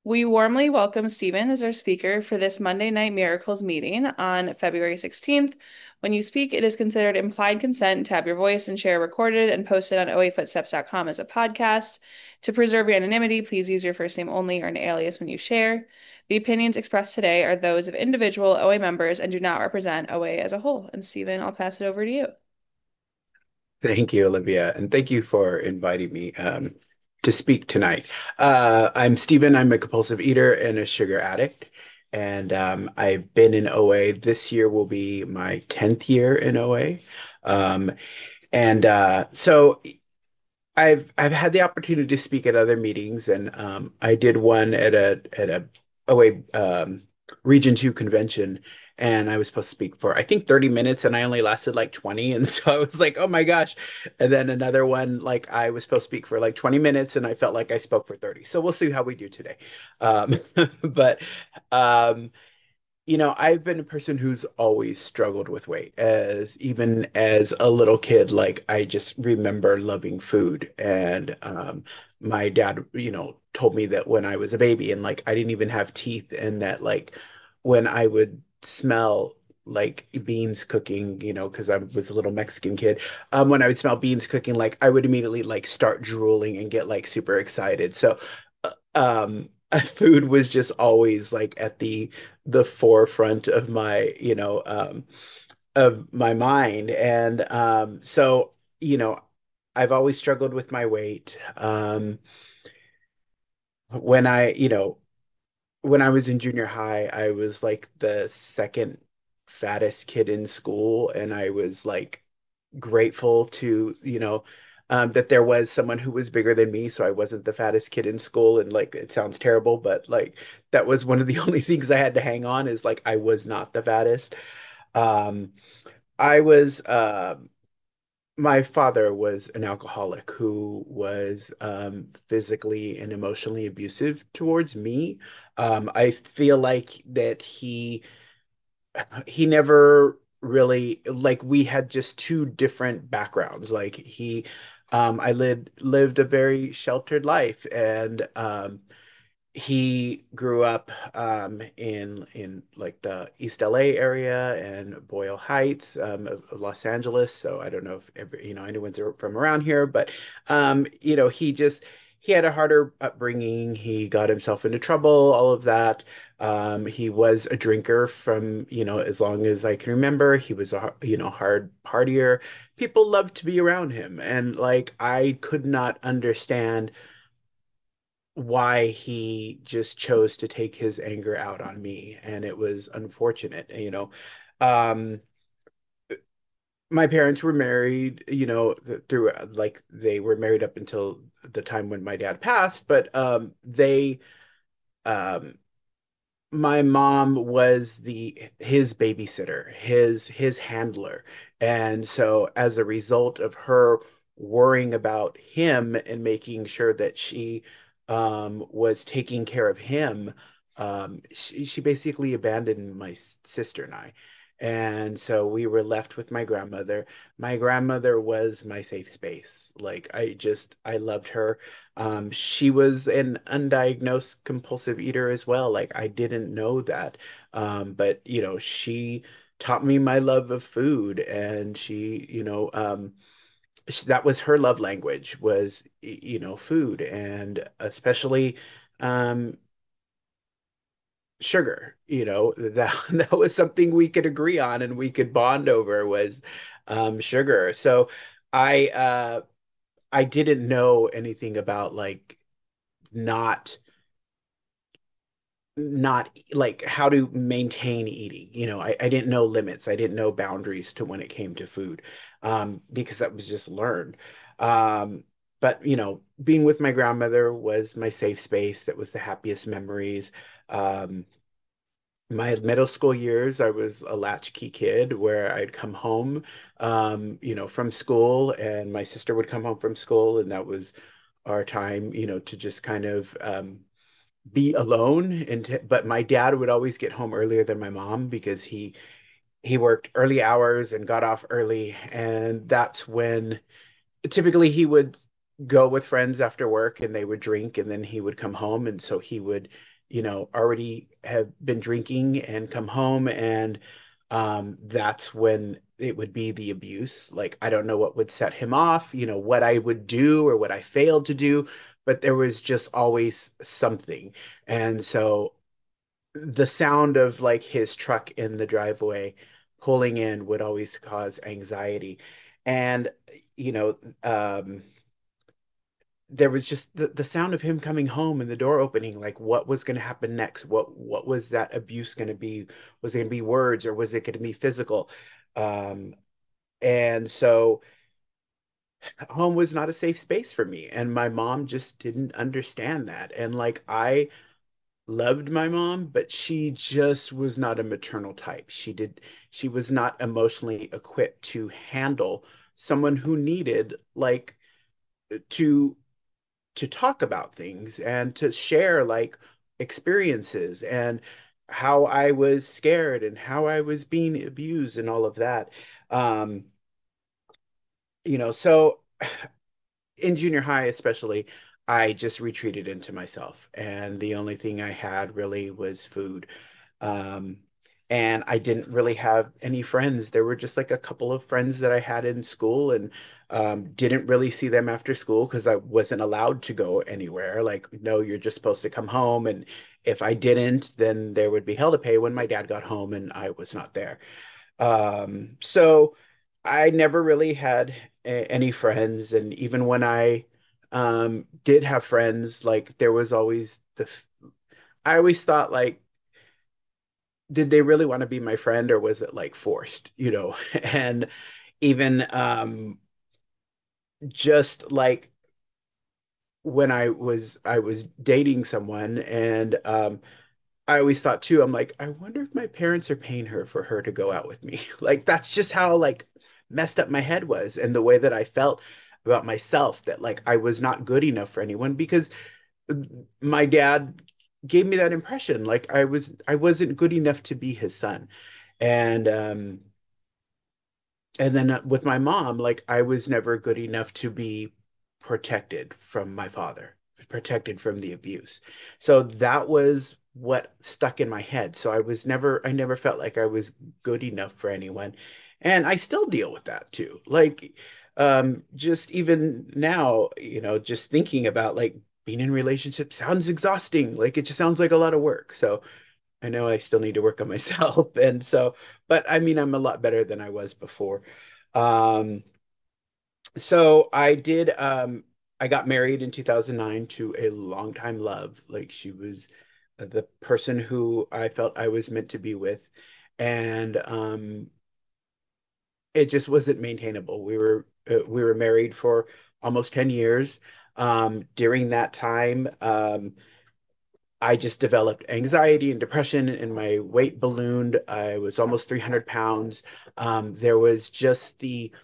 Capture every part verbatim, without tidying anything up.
We warmly welcome Stephen as our speaker for this Monday Night Miracles meeting on February sixteenth. When you speak, it is considered implied consent to have your voice and share recorded and posted on o a footsteps dot com as a podcast. To preserve your anonymity, please use your first name only or an alias when you share. The opinions expressed today are those of individual O A members and do not represent O A as a whole. And Stephen, I'll pass it over to you. Thank you, Olivia, and thank you for inviting me um, to speak tonight. Uh, I'm Stephen. I'm a compulsive eater and a sugar addict, and um, I've been in O A. This year will be my tenth year in O A. Um, and uh, so I've I've had the opportunity to speak at other meetings, and um, I did one at a at a O A um, Region Two convention, and I was supposed to speak for I think thirty minutes, and I only lasted like twenty, and so I was like, oh my gosh. And then another one, like I was supposed to speak for like twenty minutes, and I felt like I spoke for thirty. So we'll see how we do today. Um, but um, you know, I've been a person who's always struggled with weight, as even as a little kid. Like, I just remember loving food. And um, my dad, you know, told me that when I was a baby and like I didn't even have teeth, and that like when I would smell like beans cooking, you know, because I was a little Mexican kid, um, when I would smell beans cooking, like I would immediately like start drooling and get like super excited. So, uh, um, food was just always like at the the forefront of my, you know, um, of my mind. And um, so, you know, I've always struggled with my weight. Um, when I, you know, when I was in junior high, I was like the second fattest kid in school, and I was like grateful to, you know, um, that there was someone who was bigger than me, so I wasn't the fattest kid in school. And like, it sounds terrible, but like that was one of the only things I had to hang on, is like I was not the fattest. Um, I was uh, My father was an alcoholic who was um, physically and emotionally abusive towards me. Um, I feel like that he he never really, like, we had just two different backgrounds. Like he um I lived lived a very sheltered life, and um he grew up um in in like the East L A area and Boyle Heights, um of, of Los Angeles. So I don't know if every, you know, anyone's from around here, but um you know, he just he had a harder upbringing. He got himself into trouble, all of that. Um, he was a drinker from, you know, as long as I can remember. He was a, you know, hard partier. People loved to be around him. And like, I could not understand why he just chose to take his anger out on me. And it was unfortunate, you know. Um, my parents were married, you know, through like they were married up until the time when my dad passed, but um, they um my mom was the his babysitter, his his handler. And so as a result of her worrying about him and making sure that she um was taking care of him, um she, she basically abandoned my s- sister and I. And so we were left with my grandmother. My grandmother was my safe space. Like, I just I loved her. Um, she was an undiagnosed compulsive eater as well. Like, I didn't know that. Um, but you know, she taught me my love of food, and she, you know, um, sh that was her love language, was, y- you know, food, and especially um sugar. You know, that that was something we could agree on and we could bond over, was um sugar. So I uh I didn't know anything about like not not like how to maintain eating. You know, I, I didn't know limits. I didn't know boundaries to when it came to food, um, because that was just learned. Um, but, you know, being with my grandmother was my safe space. That was the happiest memories. Um, my middle school years, I was a latchkey kid where I'd come home, um, you know, from school, and my sister would come home from school, and that was our time, you know, to just kind of um, be alone. And t- but my dad would always get home earlier than my mom because he he worked early hours and got off early. And that's when typically he would go with friends after work, and they would drink, and then he would come home. And so he would you know, already have been drinking and come home, and um, that's when it would be the abuse. Like, I don't know what would set him off, you know, what I would do or what I failed to do, but there was just always something. And so the sound of like his truck in the driveway pulling in would always cause anxiety. And, you know, um, there was just the, the sound of him coming home and the door opening, like what was going to happen next? What what was that abuse going to be? Was it going to be words or was it going to be physical? Um, and so home was not a safe space for me. And my mom just didn't understand that. And like I loved my mom, but she just was not a maternal type. She did she was not emotionally equipped to handle someone who needed like to to talk about things and to share like experiences and how I was scared and how I was being abused and all of that. Um, you know, so in junior high, especially, I just retreated into myself. And the only thing I had really was food. Um, and I didn't really have any friends. There were just like a couple of friends that I had in school and um, didn't really see them after school because I wasn't allowed to go anywhere. Like, no, you're just supposed to come home. And if I didn't, then there would be hell to pay when my dad got home and I was not there. Um, so I never really had a- any friends, and even when I um did have friends, like there was always the f- I always thought like, did they really want to be my friend or was it like forced, you know? And even um just like when I was I was dating someone and um I always thought too, I'm like, I wonder if my parents are paying her for her to go out with me. Like that's just how like messed up my head was and the way that I felt about myself that like I was not good enough for anyone because my dad gave me that impression like I was I wasn't good enough to be his son. And um and then uh, with my mom, like I was never good enough to be protected from my father, protected from the abuse. So that was what stuck in my head. So I was never, I never felt like I was good enough for anyone. And I still deal with that too. Like, um, just even now, you know, just thinking about like being in a relationship sounds exhausting. Like it just sounds like a lot of work. So I know I still need to work on myself. And so, but I mean, I'm a lot better than I was before. Um, so I did, um, I got married in two thousand nine to a longtime love. Like she was the person who I felt I was meant to be with. And um, it just wasn't maintainable. We were, uh, we were married for almost ten years. Um, during that time, um, I just developed anxiety and depression, and my weight ballooned. I was almost three hundred pounds. Um, there was just the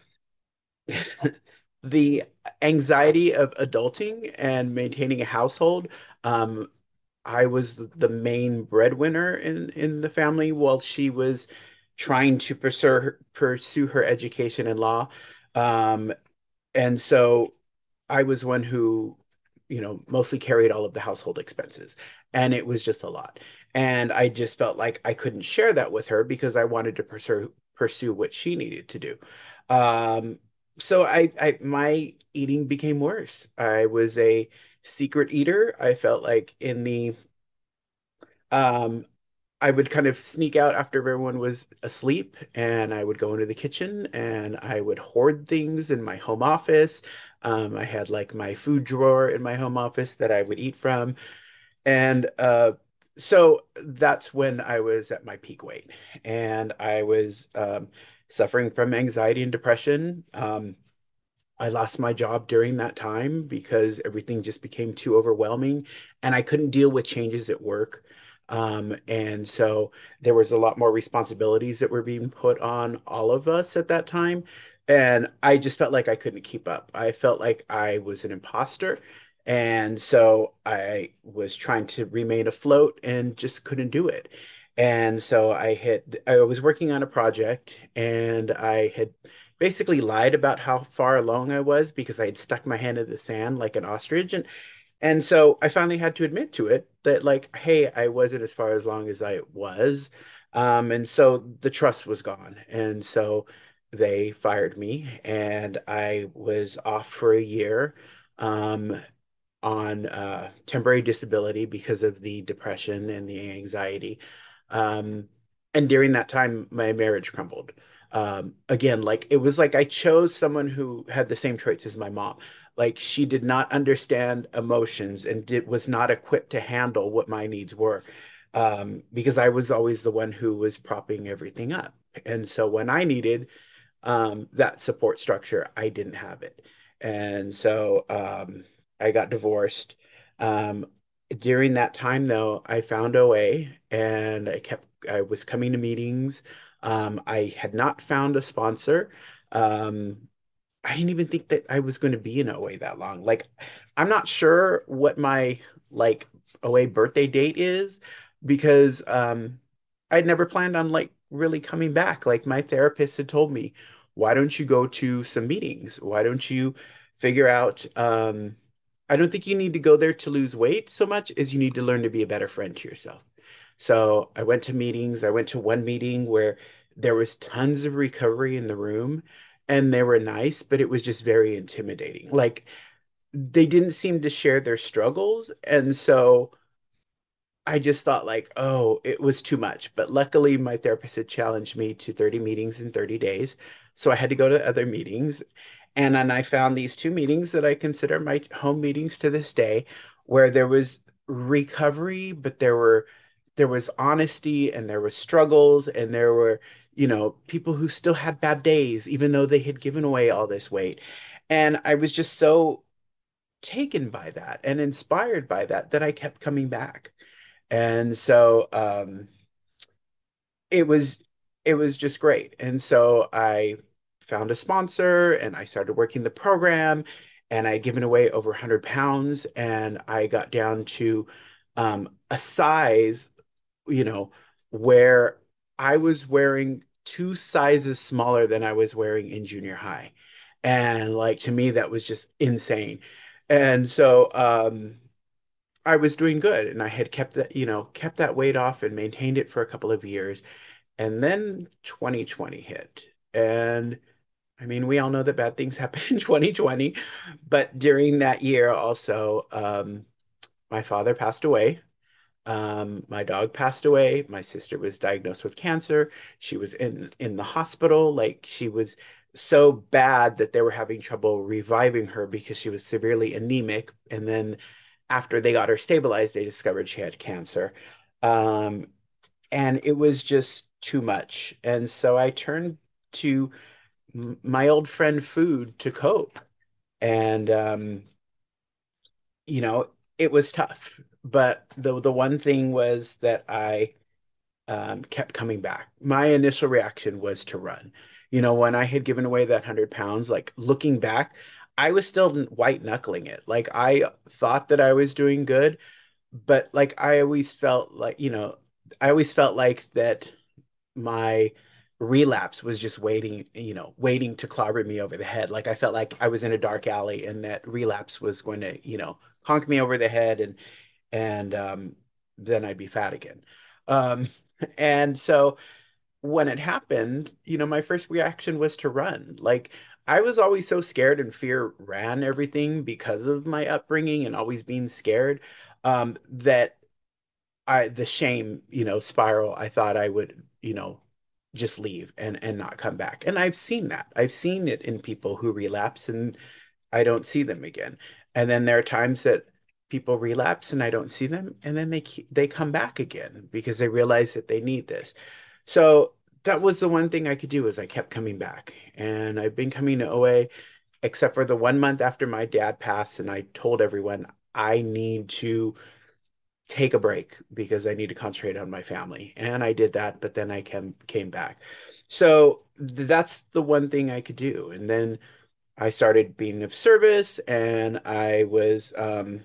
the anxiety of adulting and maintaining a household. Um, I was the main breadwinner in in the family while she was trying to pursue pursue her education in law. Um, and so I was one who, you know, mostly carried all of the household expenses. And it was just a lot. And I just felt like I couldn't share that with her because I wanted to pursue pursue what she needed to do. Um, so I, I my eating became worse. I was a secret eater. I felt like in the um I would kind of sneak out after everyone was asleep and I would go into the kitchen and I would hoard things in my home office. Um, I had like my food drawer in my home office that I would eat from. And uh, so that's when I was at my peak weight and I was um, suffering from anxiety and depression. Um, I lost my job during that time because everything just became too overwhelming and I couldn't deal with changes at work. Um, and so there was a lot more responsibilities that were being put on all of us at that time. And I just felt like I couldn't keep up. I felt like I was an imposter. And so I was trying to remain afloat and just couldn't do it. And so I had, I was working on a project and I had basically lied about how far along I was because I had stuck my hand in the sand like an ostrich. And And so I finally had to admit to it that, like, hey, I wasn't as far as long as I was. Um, and so the trust was gone. And so they fired me, and I was off for a year. Um, on uh, temporary disability because of the depression and the anxiety. Um, and during that time, my marriage crumbled. Um, again, like it was like I chose someone who had the same traits as my mom. Like she did not understand emotions and did was not equipped to handle what my needs were. Um, because I was always the one who was propping everything up. And so when I needed um, that support structure, I didn't have it. And so um, I got divorced. Um, During that time, though, I found O A and I kept, I was coming to meetings. Um, I had not found a sponsor. Um, I didn't even think that I was going to be in O A that long. Like, I'm not sure what my like O A birthday date is because um I'd never planned on like really coming back. Like my therapist had told me, why don't you go to some meetings? Why don't you figure out um I don't think you need to go there to lose weight so much as you need to learn to be a better friend to yourself. So I went to meetings. I went to one meeting where there was tons of recovery in the room and they were nice, but it was just very intimidating. Like they didn't seem to share their struggles. And so I just thought like, oh, it was too much. But luckily my therapist had challenged me to thirty meetings in thirty days. So I had to go to other meetings. And then I found these two meetings that I consider my home meetings to this day, where there was recovery, but there were there was honesty and there was struggles and there were, you know, people who still had bad days, even though they had given away all this weight. And I was just so taken by that and inspired by that that I kept coming back. And so um, it was it was just great. And so I found a sponsor and I started working the program and I'd given away over one hundred pounds and I got down to um, a size, you know, where I was wearing two sizes smaller than I was wearing in junior high. And like to me, that was just insane. And so um, I was doing good and I had kept that, you know, kept that weight off and maintained it for a couple of years. And then twenty twenty hit. And I mean, we all know that bad things happen in twenty twenty, but during that year also, um, my father passed away. Um, my dog passed away. My sister was diagnosed with cancer. She was in in the hospital. Like she was so bad that they were having trouble reviving her because she was severely anemic. And then after they got her stabilized, they discovered she had cancer. Um, and it was just too much. And so I turned to m- my old friend food to cope. And um, you know, it was tough. But the the one thing was that I um, kept coming back. My initial reaction was to run. You know, when I had given away that one hundred pounds, like looking back, I was still white knuckling it. Like I thought that I was doing good, but like I always felt like, you know, I always felt like that my relapse was just waiting, you know, waiting to clobber me over the head. Like I felt like I was in a dark alley and that relapse was going to, you know, honk me over the head and and um, then I'd be fat again. Um, and so when it happened, you know, my first reaction was to run. Like I was always so scared and fear ran everything because of my upbringing and always being scared, um, that I the shame, you know, spiral, I thought I would, you know, just leave and and not come back. And I've seen that. I've seen it in people who relapse and I don't see them again. And then there are times that people relapse and I don't see them and then they they come back again because they realize that they need this. So that was the one thing I could do is I kept coming back. And I've been coming to O A except for the one month after my dad passed and I told everyone I need to take a break because I need to concentrate on my family. And I did that, but then I came came back. So that's the one thing I could do. And then I started being of service and I was um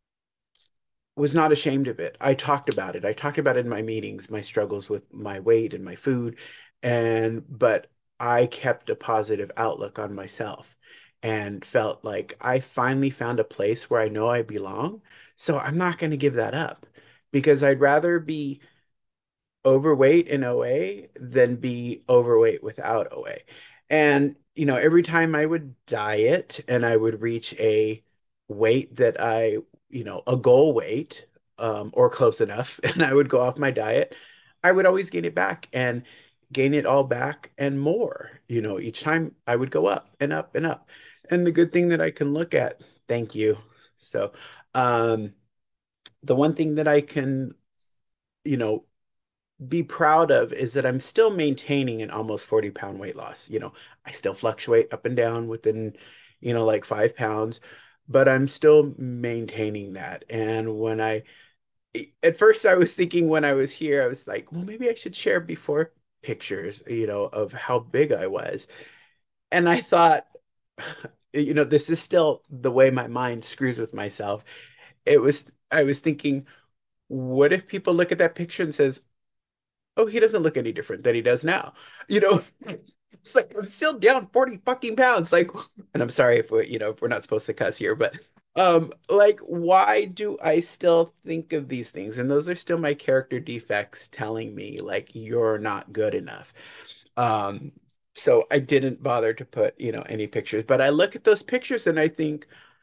was not ashamed of it. I talked about it. I talked about it in my meetings, my struggles with my weight and my food. And but I kept a positive outlook on myself. and felt like I finally found a place where I know I belong. So I'm not going to give that up because I'd rather be overweight in O A than be overweight without O A. And, you know, every time I would diet and I would reach a weight that I, you know, a goal weight, um, or close enough, and I would go off my diet, I would always gain it back and gain it all back and more. You know, each time I would go up and up and up. And the good thing that I can look at, thank you. So, um, the one thing that I can, you know, be proud of is that I'm still maintaining an almost forty pound weight loss. You know, I still fluctuate up and down within, you know, like five pounds, but I'm still maintaining that. And when I, at first, I was thinking when I was here, I was like, well, maybe I should share before pictures, you know, of how big I was. And I thought, you know, this is still the way my mind screws with myself. It was, I was thinking, what if people look at that picture and says, oh, he doesn't look any different than he does now. You know, it's like I'm still down forty fucking pounds. Like, and I'm sorry if we, you know, if we're not supposed to cuss here, but um, like, why do I still think of these things? And those are still my character defects telling me like you're not good enough. Um, so I didn't bother to put, you know, any pictures, but I look at those pictures and I think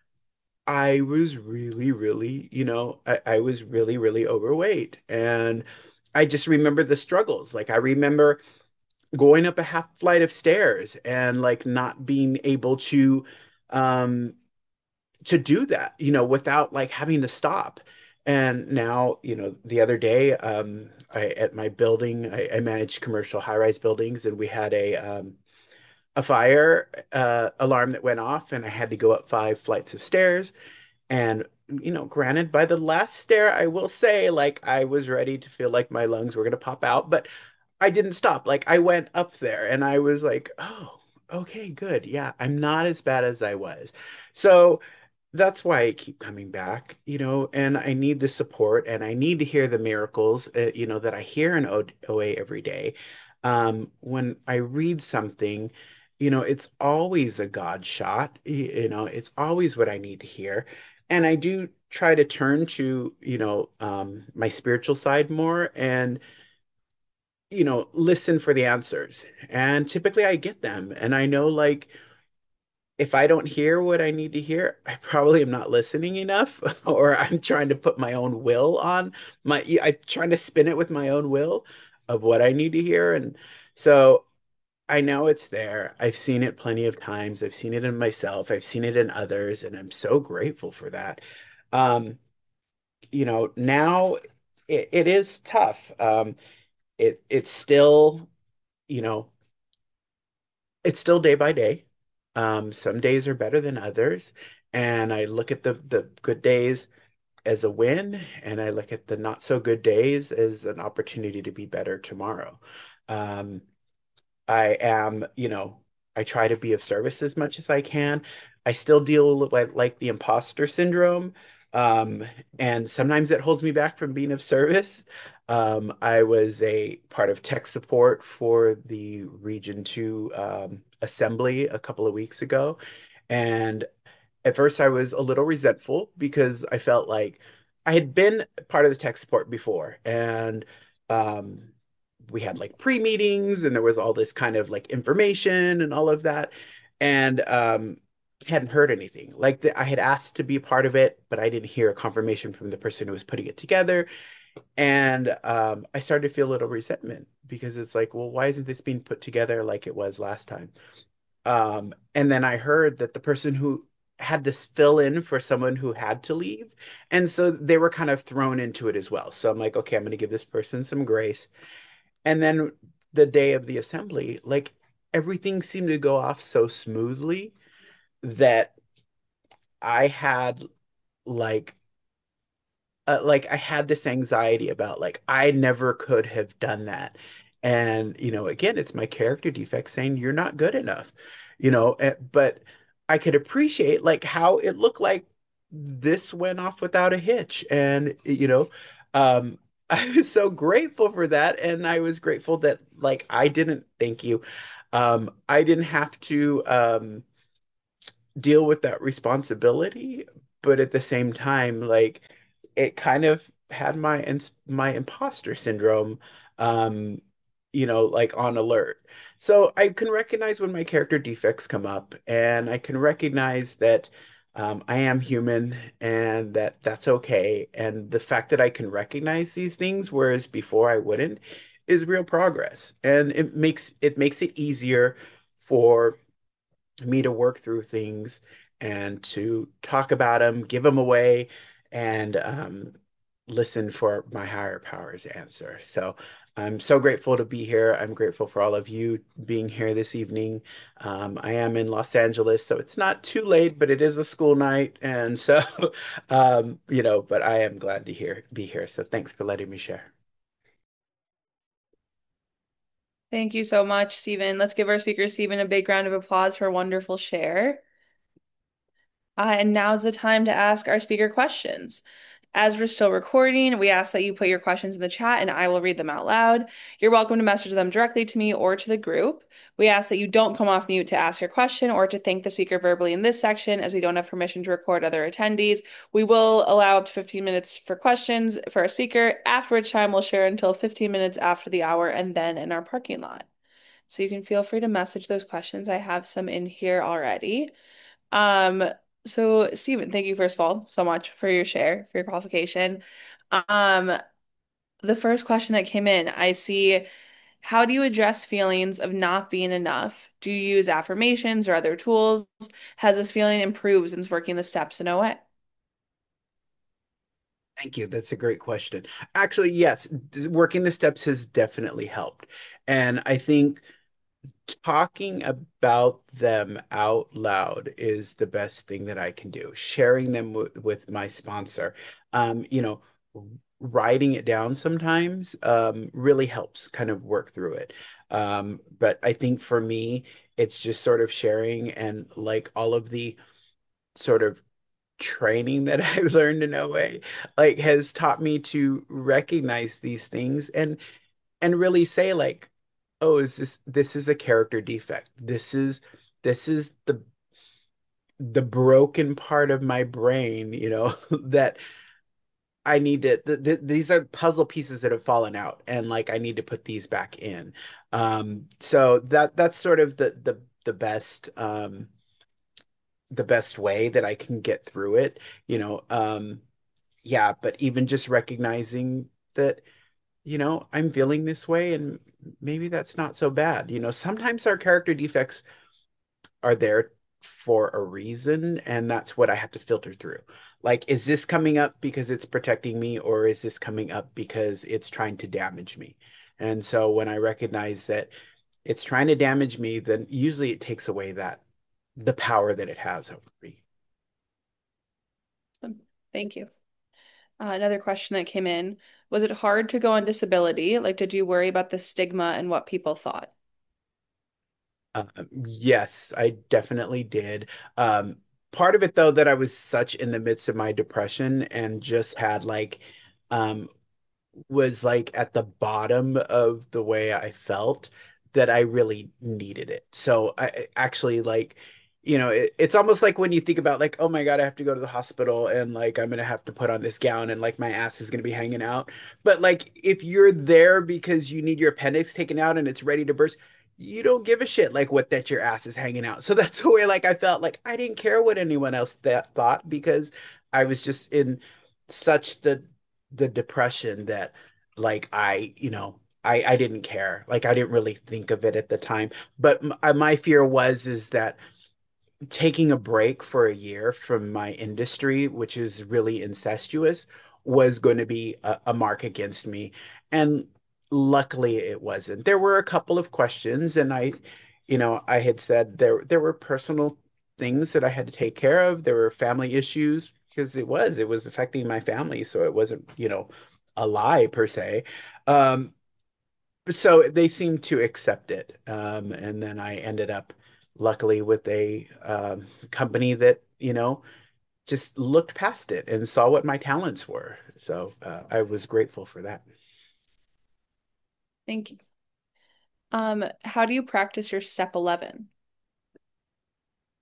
I was really, really, you know, I, I was really, really overweight. And I just remember the struggles. Like I remember going up a half flight of stairs and like not being able to um to do that, you know, without like having to stop. And now, you know, the other day, um, I at my building, I, I managed commercial high-rise buildings, and we had a um a fire uh alarm that went off, and I had to go up five flights of stairs. And, you know, granted, by the last stair, I will say, like, I was ready to feel like my lungs were going to pop out, but I didn't stop. Like, I went up there and I was like, oh, okay, good. Yeah, I'm not as bad as I was. So that's why I keep coming back, you know, and I need the support and I need to hear the miracles, uh, you know, that I hear in O- OA every day. Um, when I read something, you know, it's always a God shot, y- you know, it's always what I need to hear. And I do try to turn to, you know, um, my spiritual side more and, you know, listen for the answers. And typically I get them. And I know, like, if I don't hear what I need to hear, I probably am not listening enough, or I'm trying to put my own will on my, I'm trying to spin it with my own will of what I need to hear. And so I know it's there. I've seen it plenty of times. I've seen it in myself. I've seen it in others, and I'm so grateful for that. Um, you know, now it, it is tough. Um, it it's still, you know, it's still day by day. Um, some days are better than others, and I look at the the good days as a win, and I look at the not so good days as an opportunity to be better tomorrow. Um, I am, you know, I try to be of service as much as I can. I still deal with like the imposter syndrome. Um, and sometimes it holds me back from being of service. Um, I was a part of tech support for the Region two um, assembly a couple of weeks ago. And at first I was a little resentful because I felt like I had been part of the tech support before, and um, we had like pre-meetings and there was all this kind of like information and all of that. And um, hadn't heard anything. Like the, I had asked to be a part of it, but I didn't hear a confirmation from the person who was putting it together. And um, I started to feel a little resentment because it's like, well, why isn't this being put together like it was last time? Um, and then I heard that the person who had to fill in for someone who had to leave. And so they were kind of thrown into it as well. So I'm like, okay, I'm going to give this person some grace. And then the day of the assembly, like everything seemed to go off so smoothly that I had like uh, like I had this anxiety about like I never could have done that. And you know, again, it's my character defect saying you're not good enough. You know, eh, but I could appreciate like how it looked like this went off without a hitch. And you know, um I was so grateful for that, and I was grateful that like I didn't thank you. Um I didn't have to um deal with that responsibility, but at the same time, like it kind of had my ins my imposter syndrome, um, you know, like on alert. So I can recognize when my character defects come up, and I can recognize that um, I am human and that that's okay. And the fact that I can recognize these things, whereas before I wouldn't, is real progress. And it makes it makes it easier for me to work through things and to talk about them, give them away, and um, listen for my higher power's answer. So I'm so grateful to be here. I'm grateful for all of you being here this evening. Um, I am in Los Angeles, so it's not too late, but it is a school night. And so, um, you know, but I am glad to hear, be here. So thanks for letting me share. Thank you so much, Stephen. Let's give our speaker, Stephen, a big round of applause for a wonderful share. Uh, and now's the time to ask our speaker questions. As we're still recording, we ask that you put your questions in the chat and I will read them out loud. You're welcome to message them directly to me or to the group. We ask that you don't come off mute to ask your question or to thank the speaker verbally in this section, as we don't have permission to record other attendees. We will allow up to fifteen minutes for questions for our speaker, after which time we'll share until fifteen minutes after the hour and then in our parking lot. So you can feel free to message those questions. I have some in here already. Um, so Stephen, thank you first of all so much for your share, for your qualification. Um, the first question that came in, I see, how do you address feelings of not being enough? Do you use affirmations or other tools? Has this feeling improved since working the steps in O A? Thank you. That's a great question. Actually, yes, working the steps has definitely helped. And I think talking about them out loud is the best thing that I can do. Sharing them with, with my sponsor, um, you know, writing it down sometimes um, really helps kind of work through it. Um, but I think for me, it's just sort of sharing and like all of the sort of training that I've learned in a way, like has taught me to recognize these things and and really say like, oh, is this this is a character defect. This is this is the the broken part of my brain, you know, that I need to th th these are puzzle pieces that have fallen out and like I need to put these back in. Um, so that that's sort of the the the best um the best way that I can get through it, you know. Um, yeah, but even just recognizing that you know, I'm feeling this way and maybe that's not so bad. You know, sometimes our character defects are there for a reason, and that's what I have to filter through. Like, is this coming up because it's protecting me, or is this coming up because it's trying to damage me? And so when I recognize that it's trying to damage me, then usually it takes away that the power that it has over me. Um, Thank you. Uh, another question that came in, was it hard to go on disability? Like, did you worry about the stigma and what people thought? Um, yes, I definitely did. Um, part of it though that I was such in the midst of my depression and just had like um was like at the bottom of the way I felt that I really needed it. So I actually like, you know, it, it's almost like when you think about like, oh my God, I have to go to the hospital and like I'm gonna have to put on this gown and like my ass is gonna be hanging out. But like if you're there because you need your appendix taken out and it's ready to burst, you don't give a shit like what that your ass is hanging out. So that's the way like I felt like I didn't care what anyone else that thought because I was just in such the the depression that like I, you know, I I didn't care. Like I didn't really think of it at the time. But m- uh, my fear was is that taking a break for a year from my industry, which is really incestuous, was going to be a, a mark against me. And luckily it wasn't. There were a couple of questions and I, you know, I had said there there were personal things that I had to take care of. There were family issues because it was it was affecting my family, so it wasn't, you know, a lie per se. Um, so they seemed to accept it. Um, and then I ended up, luckily, with a um, company that, you know, just looked past it and saw what my talents were. So uh, I was grateful for that. Thank you. Um, how do you practice your step eleven?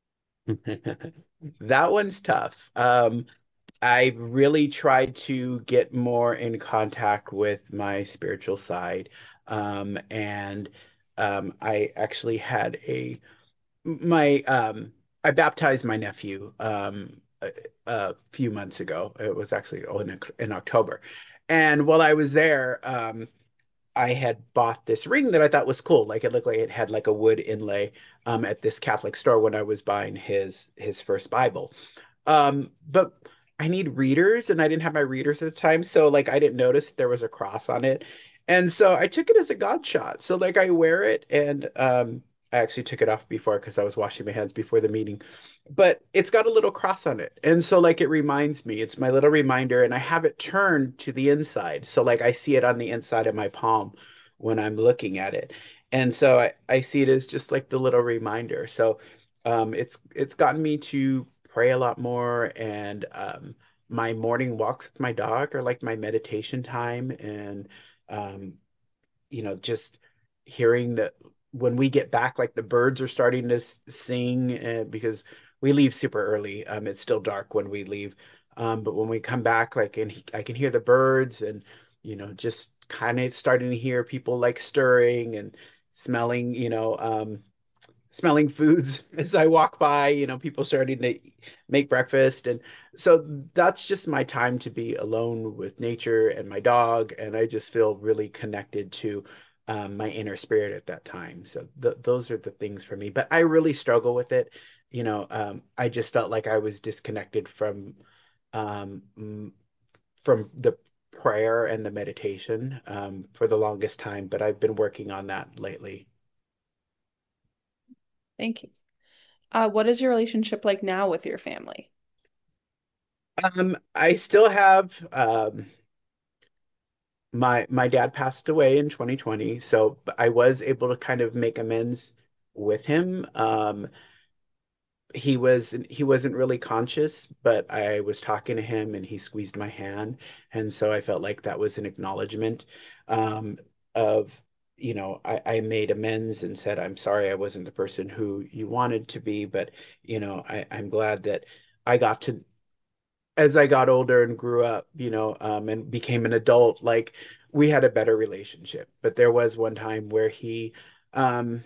That one's tough. Um, I really tried to get more in contact with my spiritual side. Um, and um, I actually had a my um I baptized my nephew um a, a few months ago. It was actually oh, in in October. And while I was there, um I had bought this ring that I thought was cool. Like it looked like it had like a wood inlay um at this Catholic store when I was buying his his first Bible. Um, but I need readers and I didn't have my readers at the time. So like I didn't notice there was a cross on it. And so I took it as a God shot. So like I wear it and um I actually took it off before because I was washing my hands before the meeting. But it's got a little cross on it. And so like it reminds me, it's my little reminder and I have it turned to the inside. So like I see it on the inside of my palm when I'm looking at it. And so I, I see it as just like the little reminder. So um, it's it's gotten me to pray a lot more, and um, my morning walks with my dog are like my meditation time, and um, you know, just hearing that when we get back, like the birds are starting to sing uh, because we leave super early. Um, it's still dark when we leave, um, but when we come back, like, and I can hear the birds, and you know, just kind of starting to hear people like stirring and smelling, you know, um, smelling foods as I walk by, you know, people starting to make breakfast. And so that's just my time to be alone with nature and my dog. And I just feel really connected to um, my inner spirit at that time. So th those are the things for me. But I really struggle with it. You know, um, I just felt like I was disconnected from um, from the prayer and the meditation um, for the longest time. But I've been working on that lately. Thank you. Uh, what is your relationship like now with your family? Um, I still have um my my dad passed away in twenty twenty, so I was able to kind of make amends with him. Um, he was he wasn't really conscious, but I was talking to him and he squeezed my hand, and so I felt like that was an acknowledgement um of you know I, I made amends and said I'm sorry I wasn't the person who you wanted to be, but you know I, I'm glad that I got to as I got older and grew up, you know, um, and became an adult, like we had a better relationship. But there was one time where he, um,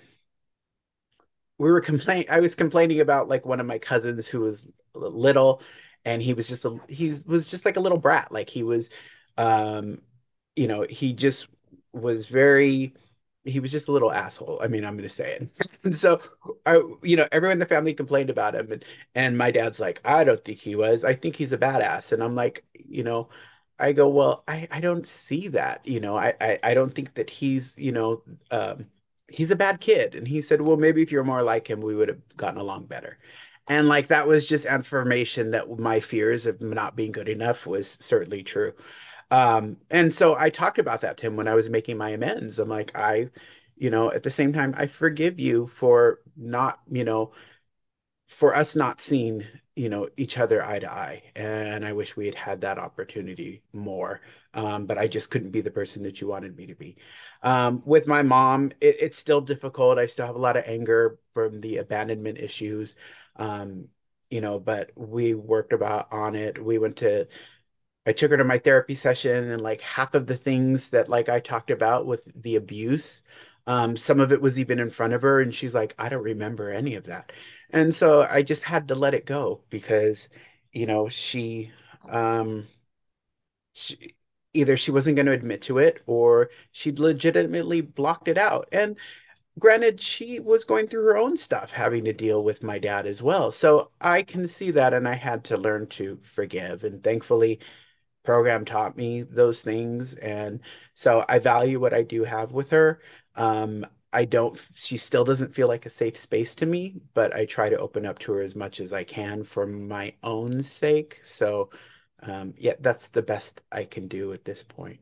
we were complaining. I was complaining about like one of my cousins who was little, and he was just a he was just like a little brat. Like he was, um, you know, he just was very. He was just a little asshole. I mean, I'm going to say it. And so, I, you know, everyone in the family complained about him, and and my dad's like, I don't think he was. I think he's a badass. And I'm like, you know, I go, well, I I don't see that. You know, I I, I don't think that he's, you know, um, he's a bad kid. And he said, well, maybe if you're more like him, we would have gotten along better. And like that was just affirmation that my fears of not being good enough was certainly true. Um, and so I talked about that to him when I was making my amends. I'm like, I, you know, at the same time, I forgive you for not, you know, for us not seeing, you know, each other eye to eye. And I wish we had had that opportunity more. Um, but I just couldn't be the person that you wanted me to be. Um, with my mom, it, it's still difficult. I still have a lot of anger from the abandonment issues. Um, you know, but we worked about on it. We went to I took her to my therapy session, and like half of the things that like I talked about with the abuse, um, some of it was even in front of her, and she's like, I don't remember any of that. And so I just had to let it go because, you know, she, um, she either she wasn't going to admit to it or she'd legitimately blocked it out. And granted, she was going through her own stuff, having to deal with my dad as well. So I can see that, and I had to learn to forgive. And thankfully, program taught me those things, and so I value what I do have with her. um I don't She still doesn't feel like a safe space to me, but I try to open up to her as much as I can for my own sake. So um yeah, that's the best I can do at this point.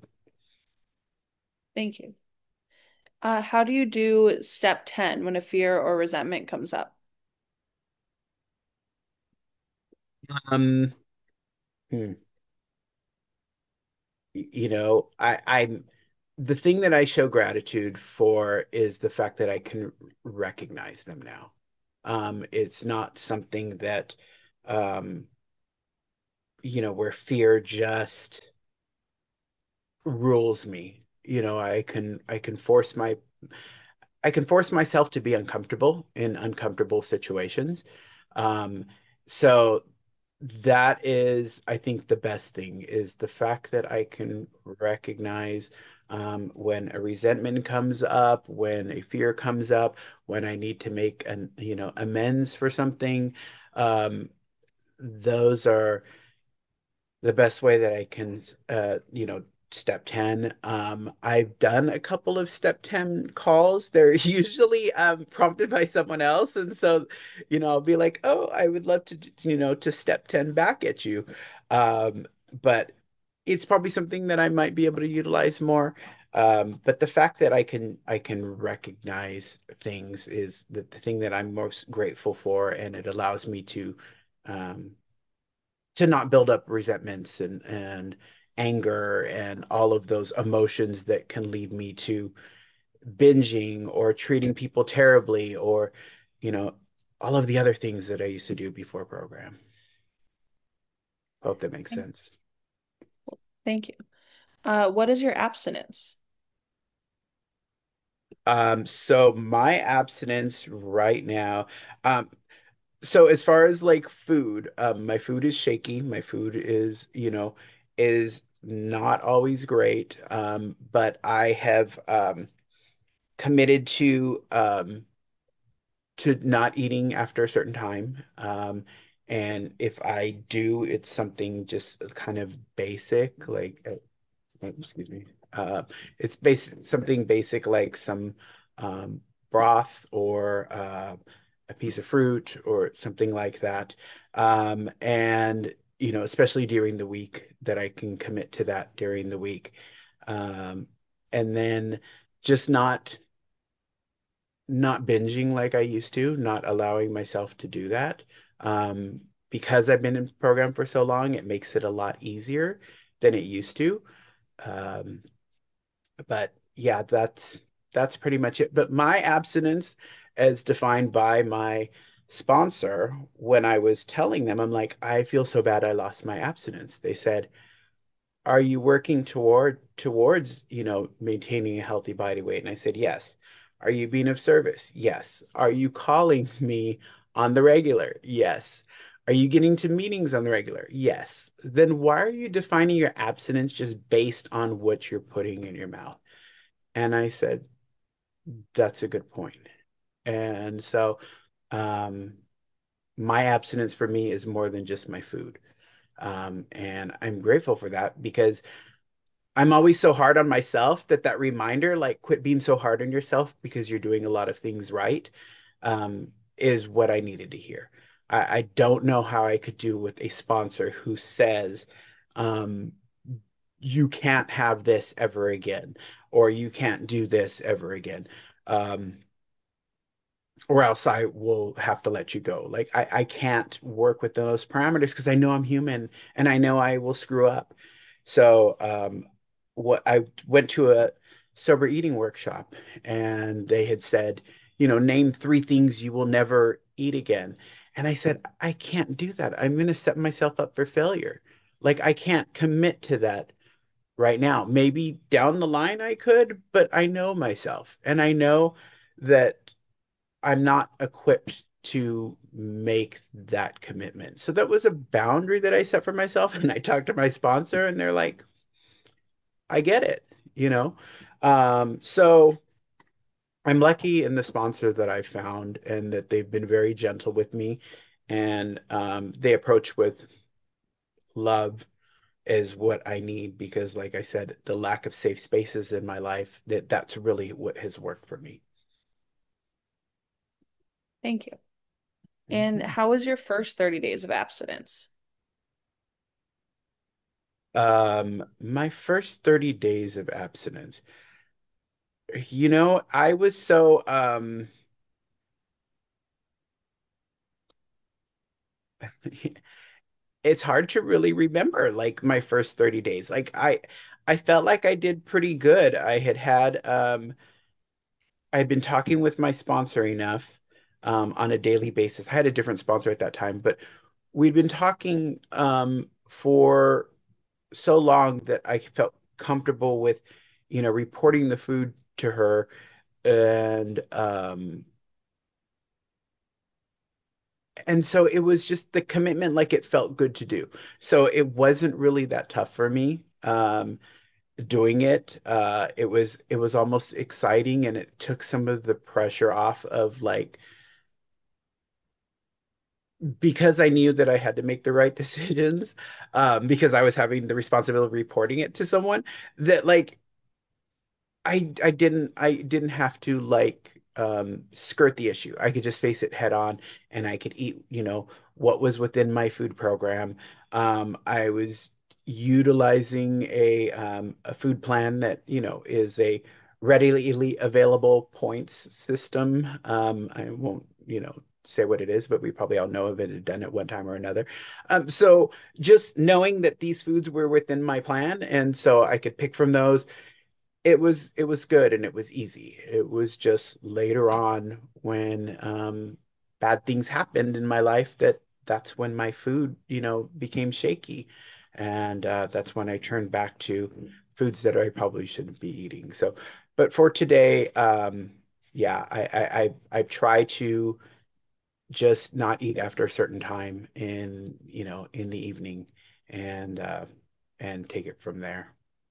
Thank you. Uh, how do you do step ten when a fear or resentment comes up? um hmm, you know I I'm the thing that I show gratitude for is the fact that I can recognize them now. Um, it's not something that, um, you know, where fear just rules me. You know, I can I can force my I can force myself to be uncomfortable in uncomfortable situations. Um, so that is, I think, the best thing is the fact that I can recognize um, when a resentment comes up, when a fear comes up, when I need to make an, you know, amends for something. Um, those are the best way that I can, uh, you know, step ten. Um, I've done a couple of step ten calls. They're usually um, prompted by someone else. And so, you know, I'll be like, oh, I would love to, you know, to step ten back at you. Um, but it's probably something that I might be able to utilize more. Um, but the fact that I can I can recognize things is the, the thing that I'm most grateful for, and it allows me to um, to not build up resentments and and anger and all of those emotions that can lead me to binging or treating people terribly or you know all of the other things that I used to do before program. Hope that makes sense. Thank you. Uh, what is your abstinence? Um, so my abstinence right now, um, so as far as like food, um, my food is shaky. My food is, you know, is not always great. Um, but I have um committed to um to not eating after a certain time. Um, and if I do, it's something just kind of basic, like uh, excuse me. Uh, it's basic something basic like some um, broth or uh, a piece of fruit or something like that. Um, and you know, especially during the week, that I can commit to that during the week. Um, and then just not not binging like I used to, not allowing myself to do that. Um, because I've been in program for so long, it makes it a lot easier than it used to. Um, but yeah, that's that's pretty much it. But my abstinence, as defined by my sponsor, when I was telling them, I'm like, I feel so bad I lost my abstinence. They said, are you working toward towards, you know, maintaining a healthy body weight? And I said, yes. Are you being of service? Yes. Are you calling me on the regular? Yes. Are you getting to meetings on the regular? Yes. Then why are you defining your abstinence just based on what you're putting in your mouth? And I said, that's a good point. And so, um, my abstinence for me is more than just my food. Um, and I'm grateful for that because I'm always so hard on myself that that reminder, like quit being so hard on yourself because you're doing a lot of things right, um, is what I needed to hear. I, I don't know how I could do with a sponsor who says, um, you can't have this ever again, or you can't do this ever again. Um, or else I will have to let you go. Like I, I can't work with those parameters because I know I'm human and I know I will screw up. So um, what I went to a sober eating workshop and they had said, you know, name three things you will never eat again. And I said, I can't do that. I'm going to set myself up for failure. Like I can't commit to that right now. Maybe down the line I could, but I know myself and I know that I'm not equipped to make that commitment. So that was a boundary that I set for myself. And I talked to my sponsor and they're like, I get it, you know? Um, so I'm lucky in the sponsor that I found and that they've been very gentle with me. And um, they approach with love is what I need because, like I said, the lack of safe spaces in my life, that that's really what has worked for me. Thank you. And Mhm. how was your first thirty days of abstinence? Um, my first thirty days of abstinence. You know, I was so um it's hard to really remember like my first thirty days. Like I I felt like I did pretty good. I had had um I'd been talking with my sponsor enough. um, on a daily basis. I had a different sponsor at that time, but we'd been talking um, for so long that I felt comfortable with, you know, reporting the food to her and um and so it was just the commitment, like it felt good to do. So it wasn't really that tough for me um doing it. Uh it was it was almost exciting, and it took some of the pressure off of like, because I knew that I had to make the right decisions, um because I was having the responsibility of reporting it to someone, that like I I didn't I didn't have to like um skirt the issue. I could just face it head on, and I could eat, you know, what was within my food program. Um I was utilizing a um a food plan that, you know, is a readily available points system. Um I won't, you know, say what it is, but we probably all know of it and done it one time or another. Um so just knowing that these foods were within my plan, and so I could pick from those, it was it was good and it was easy. It was just later on when um, bad things happened in my life that that's when my food, you know, became shaky, and uh, that's when I turned back to foods that I probably shouldn't be eating. So, but for today, um, yeah, I, I I I try to just not eat after a certain time in, you know, in the evening, and uh, and take it from there.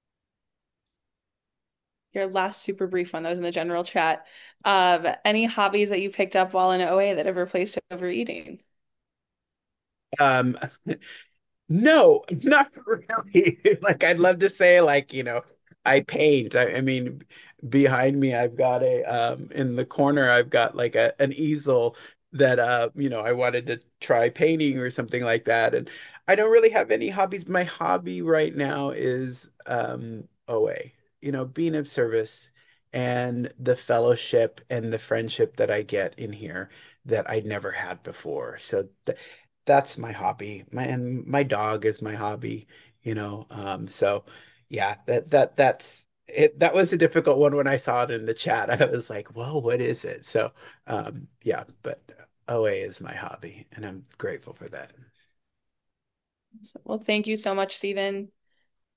Your last super brief one that was in the general chat. Um, any hobbies that you picked up while in O A that have replaced overeating? Um, No, not really. Like I'd love to say like, you know, I paint. I, I mean, behind me I've got a um in the corner I've got like a an easel that uh, you know, I wanted to try painting or something like that. And I don't really have any hobbies. My hobby right now is um O A, you know, being of service and the fellowship and the friendship that I get in here that I never had before. So th that's my hobby. My and my dog is my hobby, you know. Um, so yeah, that that that's it. That was a difficult one when I saw it in the chat. I was like, "Whoa, what is it?" So um, yeah, but O A is my hobby, and I'm grateful for that. Well, thank you so much, Stephen.